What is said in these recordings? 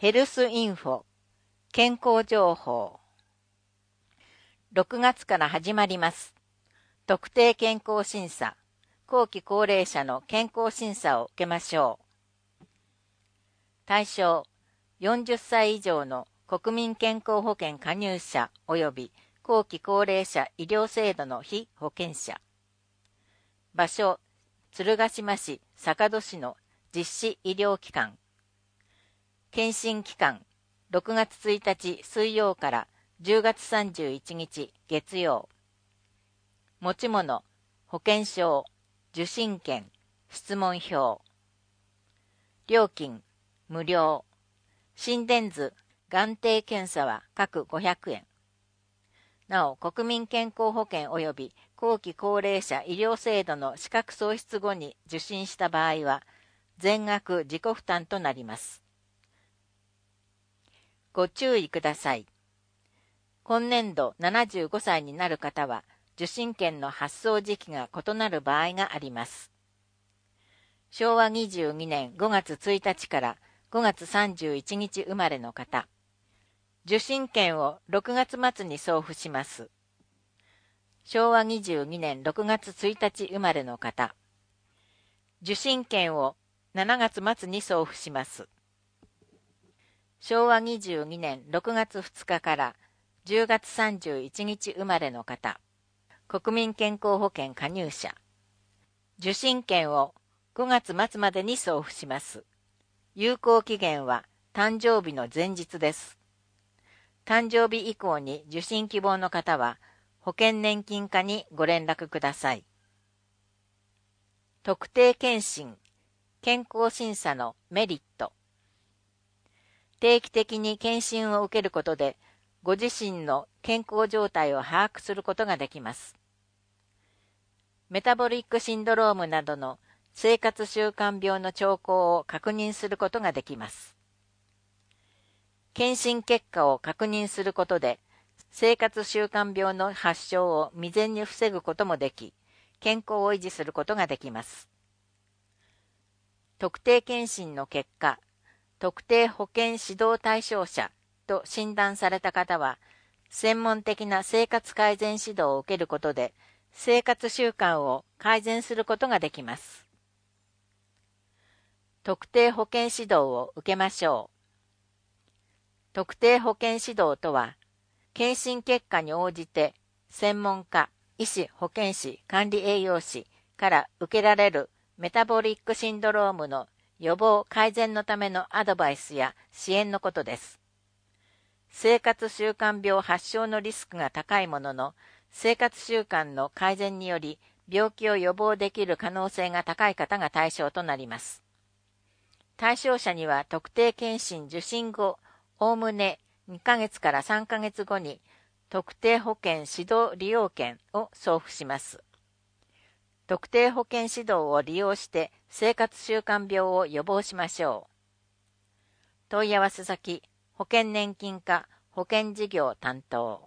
ヘルスインフォ健康情報。6月から始まります。特定健康審査、後期高齢者の健康審査を受けましょう。対象、40歳以上の国民健康保険加入者及び後期高齢者医療制度の被保険者。場所、鶴ヶ島市坂戸市の実施医療機関。検診期間、6月1日水曜から10月31日月曜。持ち物、保険証、受診券、質問票。料金、無料。心電図、眼底検査は各500円。なお、国民健康保険及び後期高齢者医療制度の資格喪失後に受診した場合は、全額自己負担となります。ご注意ください。今年度75歳になる方は、受診券の発送時期が異なる場合があります。昭和22年5月1日から5月31日生まれの方。受診券を6月末に送付します。昭和22年6月1日生まれの方。受診券を7月末に送付します。昭和22年6月2日から10月31日生まれの方。国民健康保険加入者。受診券を5月末までに送付します。有効期限は誕生日の前日です。誕生日以降に受診希望の方は保険年金課にご連絡ください。特定健診、健康審査のメリット。定期的に検診を受けることで、ご自身の健康状態を把握することができます。メタボリックシンドロームなどの生活習慣病の兆候を確認することができます。検診結果を確認することで、生活習慣病の発症を未然に防ぐこともでき、健康を維持することができます。特定健診の結果、特定保険指導対象者と診断された方は、専門的な生活改善指導を受けることで、生活習慣を改善することができます。特定保険指導を受けましょう。特定保険指導とは、検診結果に応じて、専門家、医師、保健師、管理栄養士から受けられるメタボリックシンドロームの予防改善のためのアドバイスや支援のことです。生活習慣病発症のリスクが高いものの、生活習慣の改善により病気を予防できる可能性が高い方が対象となります。対象者には特定健診受診後、おおむね2ヶ月から3ヶ月後に特定保険指導利用券を送付します。特定保険指導を利用して生活習慣病を予防しましょう。問い合わせ先、保険年金課保険事業担当。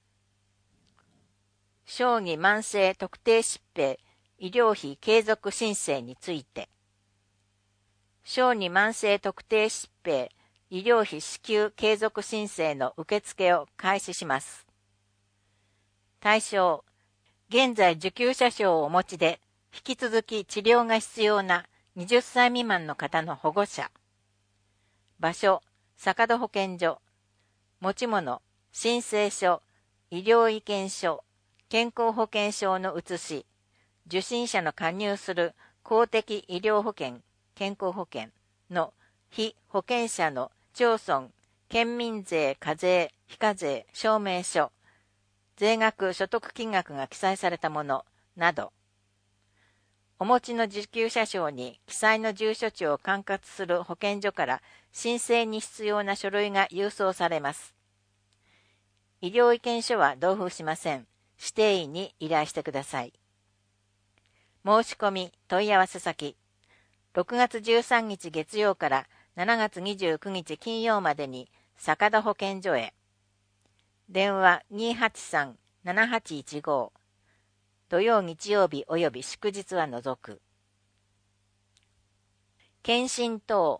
小児慢性特定疾病医療費継続申請について。小児慢性特定疾病医療費支給継続申請の受付を開始します。対象、現在受給者証をお持ちで、引き続き治療が必要な20歳未満の方の保護者。場所、坂戸保健所。持ち物、申請書、医療意見書、健康保険証の写し、受診者の加入する公的医療保険、健康保険の被保険者の町村、県民税、課税、非課税、証明書、税額所得金額が記載されたものなど、お持ちの受給者証に記載の住所地を管轄する保健所から申請に必要な書類が郵送されます。医療意見書は同封しません。指定医に依頼してください。申し込み問い合わせ先、6月13日月曜から7月29日金曜までに坂戸保健所へ。電話 283-7815。土曜日曜日及び祝日は除く。検診等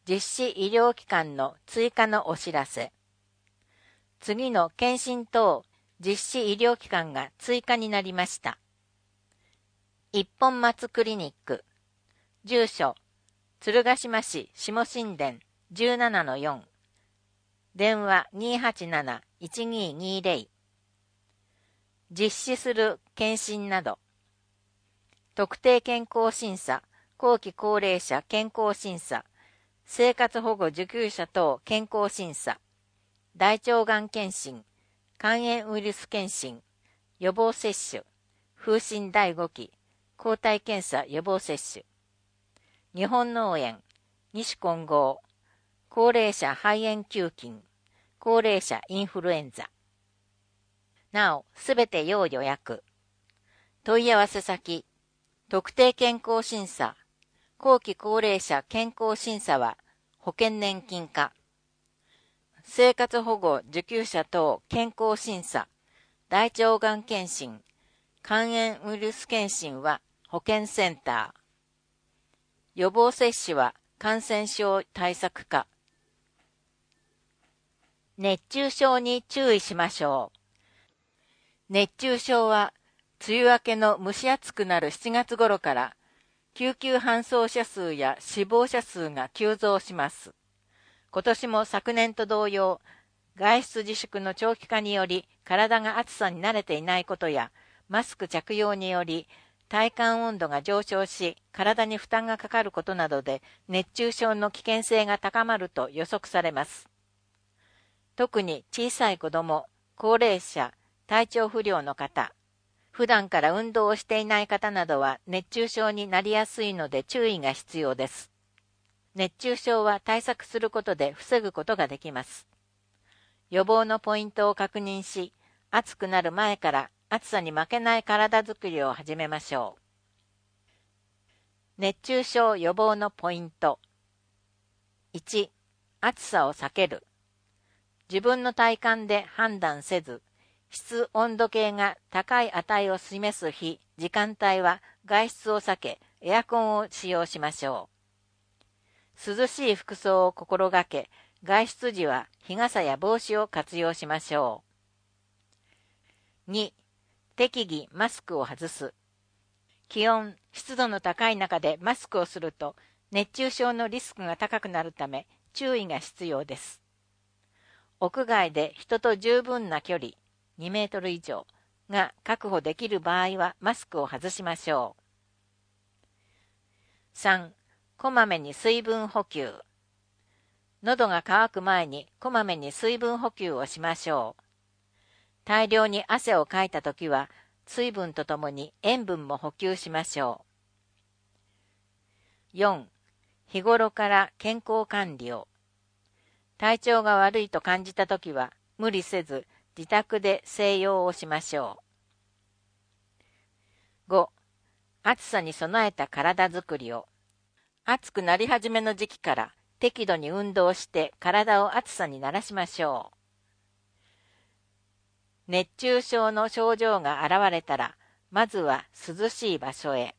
実施医療機関の追加のお知らせ。次の検診等実施医療機関が追加になりました。一本松クリニック。住所、鶴ヶ島市下新田 17-4。電話287-1220。実施する検診など。特定健康審査、後期高齢者健康審査、生活保護受給者等健康審査、大腸がん検診、肝炎ウイルス検診、予防接種、風疹第5期、抗体検査予防接種、日本脳炎、西混合、高齢者肺炎球菌、高齢者インフルエンザ。なお、すべて要予約。問い合わせ先、特定健康審査、後期高齢者健康審査は保険年金課。生活保護受給者等健康審査、大腸がん検診、肝炎ウイルス検診は保健センター。予防接種は感染症対策課。熱中症に注意しましょう。熱中症は梅雨明けの蒸し暑くなる7月頃から救急搬送者数や死亡者数が急増します。今年も昨年と同様、外出自粛の長期化により体が暑さに慣れていないことや、マスク着用により体感温度が上昇し、体に負担がかかることなどで熱中症の危険性が高まると予測されます。特に小さい子ども、高齢者、体調不良の方、普段から運動をしていない方などは熱中症になりやすいので注意が必要です。熱中症は対策することで防ぐことができます。予防のポイントを確認し、暑くなる前から暑さに負けない体づくりを始めましょう。熱中症予防のポイント。1、暑さを避ける。自分の体感で判断せず、室温度計が高い値を示す日、時間帯は外出を避け、エアコンを使用しましょう。涼しい服装を心がけ、外出時は日傘や帽子を活用しましょう。2、適宜マスクを外す。気温、湿度の高い中でマスクをすると、熱中症のリスクが高くなるため、注意が必要です。屋外で人と十分な距離、2メートル以上が確保できる場合はマスクを外しましょう。3、こまめに水分補給。喉が渇く前にこまめに水分補給をしましょう。大量に汗をかいたときは水分とともに塩分も補給しましょう。4、日頃から健康管理を。体調が悪いと感じたときは無理せず自宅で静養をしましょう。5、暑さに備えた体づくりを。暑くなり始めの時期から適度に運動して体を暑さに慣らしましょう。熱中症の症状が現れたら、まずは涼しい場所へ。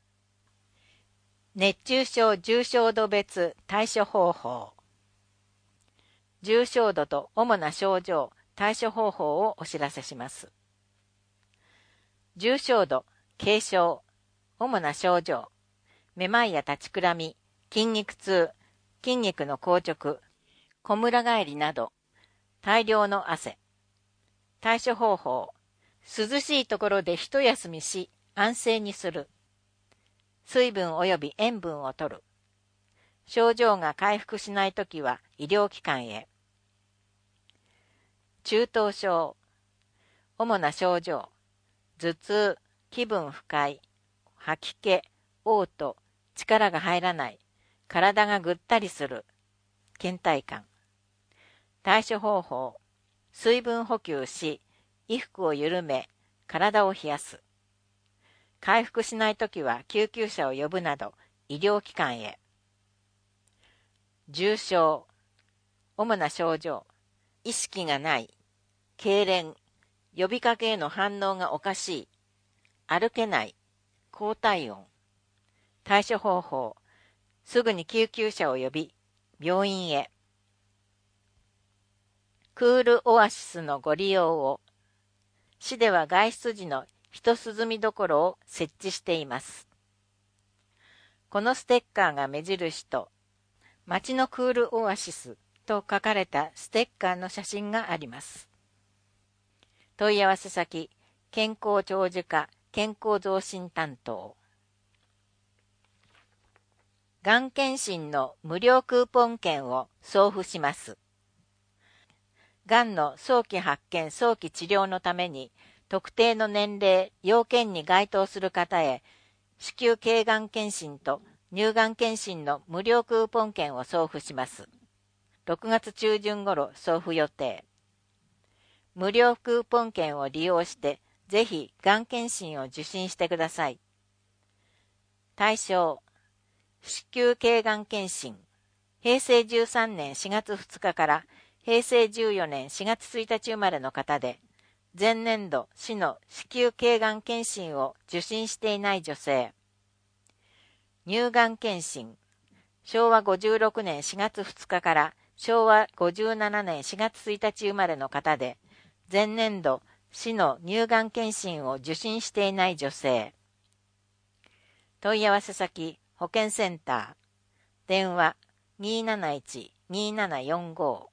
熱中症重症度別対処方法。重症度と主な症状、対処方法をお知らせします。重症度、軽症、主な症状、めまいや立ちくらみ、筋肉痛、筋肉の硬直、こむら返りなど、大量の汗。対処方法、涼しいところで一休みし、安静にする。水分及び塩分を摂る。症状が回復しないときは医療機関へ。中等症、主な症状、頭痛、気分不快、吐き気、嘔吐、力が入らない、体がぐったりする、倦怠感。対処方法、水分補給し、衣服を緩め、体を冷やす。回復しないときは救急車を呼ぶなど、医療機関へ。重症、主な症状、意識がない、痙攣、呼びかけへの反応がおかしい、歩けない、高体温。対処方法、すぐに救急車を呼び、 病院へ。クールオアシスのご利用を。市では外出時の一涼みどころを設置しています。このステッカーが目印と、街のクールオアシスと書かれたステッカーの写真があります。問い合わせ先、健康長寿課健康増進担当。がん検診の無料クーポン券を送付します。がんの早期発見・早期治療のために、特定の年齢・要件に該当する方へ、子宮頸がん検診と乳がん検診の無料クーポン券を送付します。6月中旬頃送付予定。無料クーポン券を利用して、ぜひがん検診を受診してください。対象、子宮頸がん検診。平成13年4月2日から平成14年4月1日生まれの方で、前年度市の子宮頸がん検診を受診していない女性。乳がん検診。昭和56年4月2日から昭和57年4月1日生まれの方で、前年度市の乳がん検診を受診していない女性。問い合わせ先、保健センター。電話 271-2745。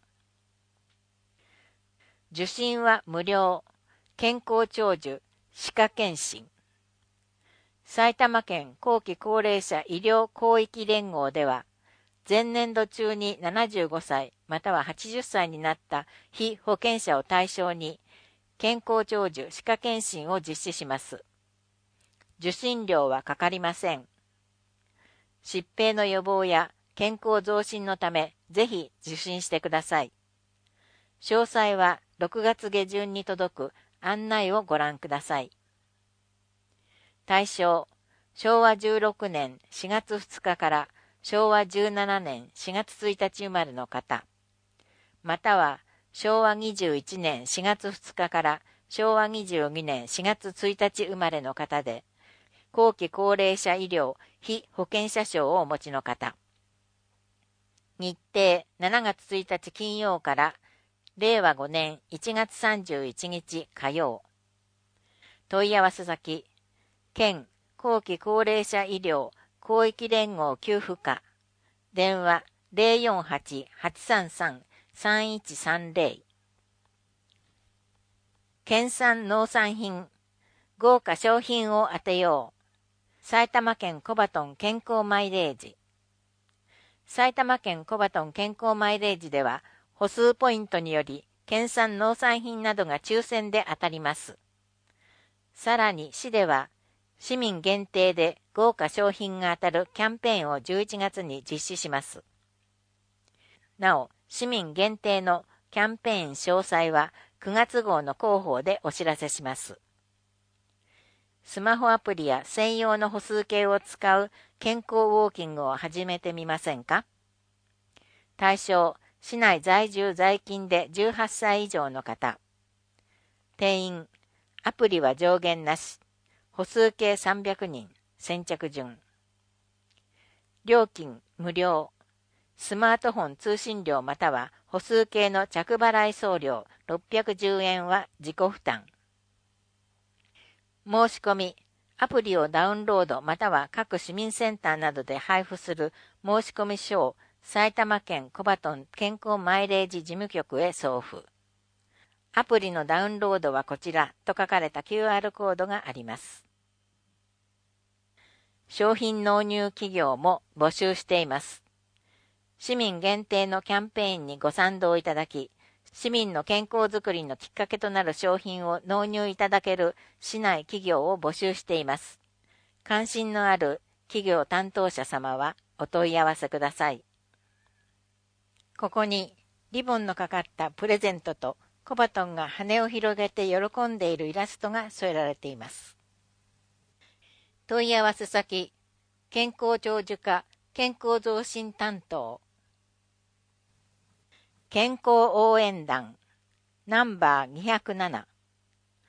受診は無料。健康長寿、歯科検診。埼玉県後期高齢者医療広域連合では、前年度中に75歳または80歳になった被保険者を対象に、健康長寿歯科検診を実施します。受診料はかかりません。疾病の予防や健康増進のため、ぜひ受診してください。詳細は6月下旬に届く案内をご覧ください。対象、昭和16年4月2日から昭和17年4月1日生まれの方、または昭和21年4月2日から昭和22年4月1日生まれの方で、後期高齢者医療被保険者証をお持ちの方。日程7月1日金曜から令和5年1月31日火曜。問い合わせ先、県後期高齢者医療広域連合給付課。電話 048-833-3130。県産農産品、豪華商品を当てよう。埼玉県コバトン健康マイレージ。埼玉県コバトン健康マイレージでは、歩数ポイントにより、県産農産品などが抽選で当たります。さらに市では、市民限定で豪華商品が当たるキャンペーンを11月に実施します。なお、市民限定のキャンペーン詳細は9月号の広報でお知らせします。スマホアプリや専用の歩数計を使う健康ウォーキングを始めてみませんか？対象、市内在住在勤で18歳以上の方。定員、アプリは上限なし。歩数計300人、先着順。料金、無料。スマートフォン通信料または歩数計の着払い送料610円は自己負担。申し込み、アプリをダウンロードまたは各市民センターなどで配布する申し込み書を埼玉県コバトン健康マイレージ事務局へ送付。アプリのダウンロードはこちらと書かれた QR コードがあります。商品納入企業も募集しています。市民限定のキャンペーンにご賛同いただき、市民の健康づくりのきっかけとなる商品を納入いただける市内企業を募集しています。関心のある企業担当者様はお問い合わせください。ここにリボンのかかったプレゼントとコバトンが羽を広げて喜んでいるイラストが添えられています。問い合わせ先、健康長寿課健康増進担当。健康応援団ナンバー207。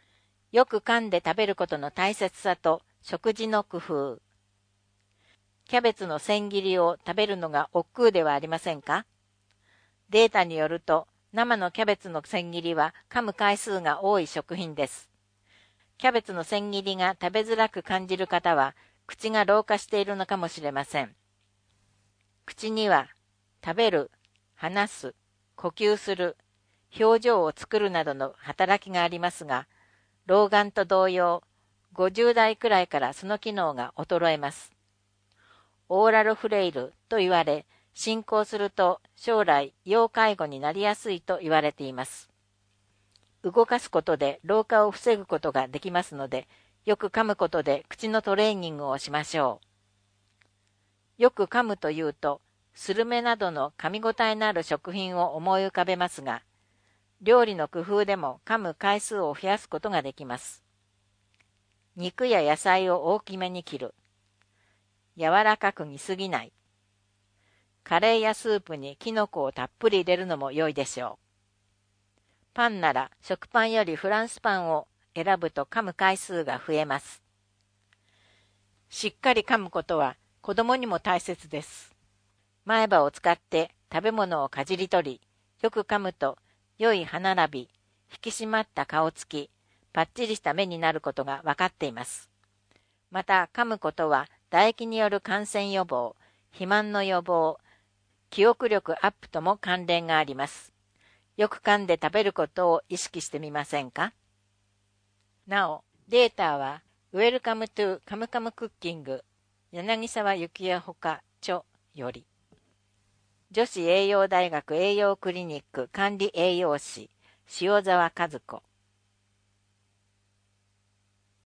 よく噛んで食べることの大切さと食事の工夫。 キャベツの千切りを食べるのが億劫ではありませんか？データによると、生のキャベツの千切りは噛む回数が多い食品です。キャベツの千切りが食べづらく感じる方は、口が老化しているのかもしれません。口には、食べる、話す、呼吸する、表情を作るなどの働きがありますが、老眼と同様、50代くらいからその機能が衰えます。オーラルフレイルと言われ、進行すると将来要介護になりやすいと言われています。動かすことで老化を防ぐことができますので、よく噛むことで口のトレーニングをしましょう。よく噛むというと、スルメなどの噛み応えのある食品を思い浮かべますが、料理の工夫でも噛む回数を増やすことができます。肉や野菜を大きめに切る。柔らかく煮すぎない。カレーやスープにキノコをたっぷり入れるのも良いでしょう。パンなら食パンよりフランスパンを選ぶと噛む回数が増えます。しっかり噛むことは子供にも大切です。前歯を使って食べ物をかじり取り、よく噛むと良い歯並び、引き締まった顔つき、パッチリした目になることが分かっています。また噛むことは唾液による感染予防、肥満の予防、記憶力アップとも関連があります。よく噛んで食べることを意識してみませんか？なお、データは、Welcome to カムカムクッキング、柳沢幸也ほか著より。女子栄養大学栄養クリニック管理栄養士、塩沢和子。